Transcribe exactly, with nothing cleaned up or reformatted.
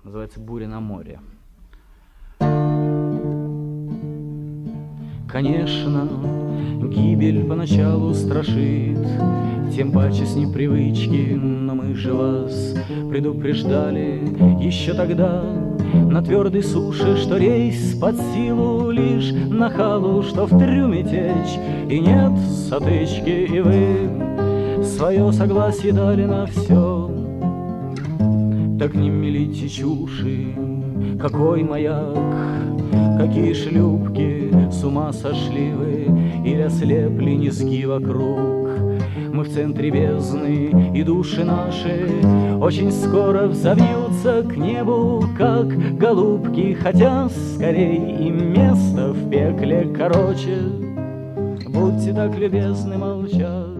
Называется «Буря на море». Конечно, гибель поначалу страшит, тем паче с непривычки, но мы же вас предупреждали еще тогда на твердой суше, что рейс под силу лишь нахалу, что в трюме течь и нет сотычки, и вы свое согласие дали на все. Так не мелите чуши, какой маяк, какие шлюпки, с ума сошли вы или ослепли низги вокруг. Мы в центре бездны, и души наши очень скоро взовьются к небу, как голубки, хотя скорей им место в пекле короче. Будьте так любезны молчать.